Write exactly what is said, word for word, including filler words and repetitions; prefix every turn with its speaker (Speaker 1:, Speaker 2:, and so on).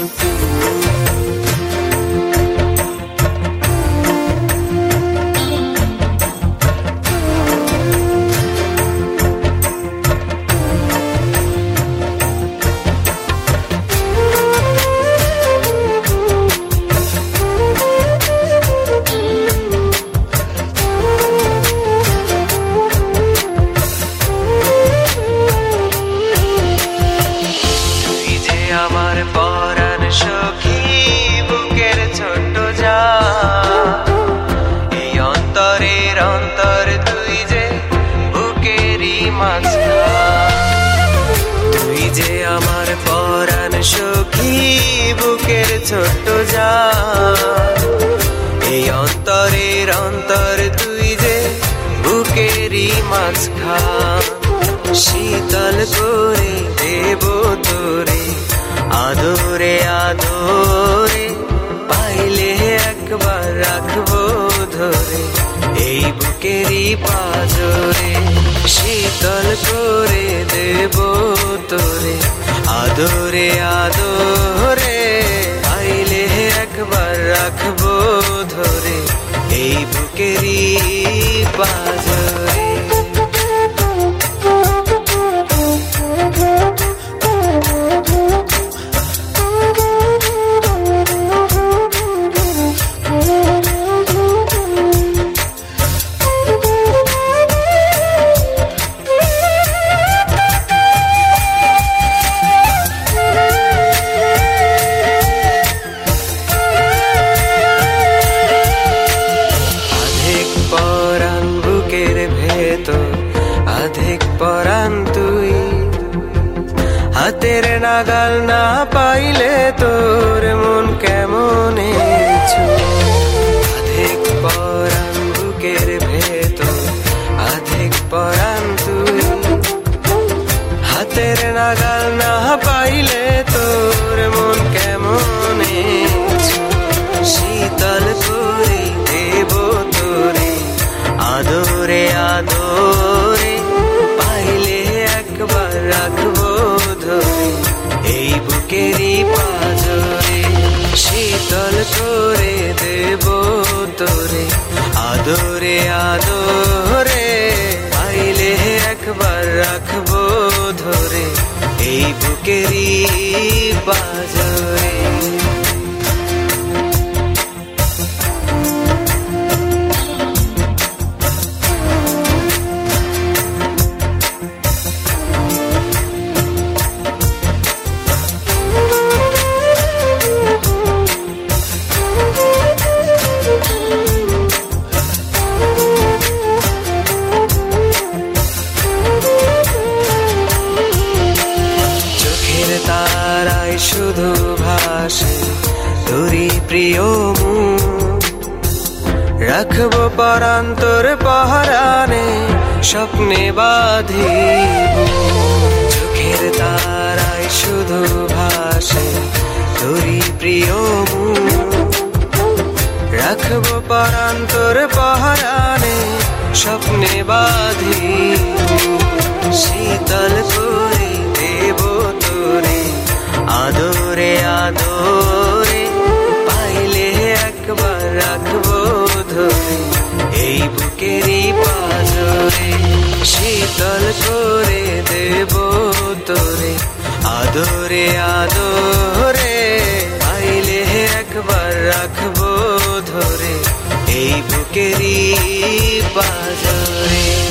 Speaker 1: আমার পরাণ সখী বুকের ছোট্ট যা এই অন্তরের অন্তর তুই যে বুকেরই মাঝখান তুই যে আমার পরাণ সখী বুকের ছোট্ট যা এই অন্তরের অন্তর তুই যে বুকেরই মাঝখান শীতল করে দেব তোরে আদরে আদরে পাইলে একবার রাখবো ধরে এই বুকেরই পাজরে শীতল করে দেব তোরে আদরে আদরে পাইলে একবার রাখবো ধরে এই বুকেরই পাজরে আধেক পরাণ তুই হাতের নাগাল না পাইলে তোর মন কেমনে আধেক পরাণ বুকের ভেতর আধেক পরাণ তুই হাতের নাগাল না পাইলে তোর মন কেমনে শীতল করে দেব তোরে আদরে আদরে পাইলে একবার রাখবো ধরে এই বুকেরই পাজরে শীতল করে দেব তোরে আদরে আদরে পাইলে একবার রাখবো ধরে এই বুকেরই পাজরে তারাই শুধু ভাসে তোরই প্রিয় মুখ রাখবো পরাণ তোর পহরানে স্বপ্নে বাঁধিব চোখের তারাই শুধু ভাসে তোরই প্রিয় মুখ রাখবো পরাণ তোর পহরানে স্বপ্নে বাঁধিব শীতল করে দেব তোরে আদরে আদরে পাইলে একবার রাখবো ধরে এই বুকেরই পাজরে শীতল করে দেব তোরে আদরে আদরে পাইলে একবার রাখবো ধরে এই বুকেরই পাজরে।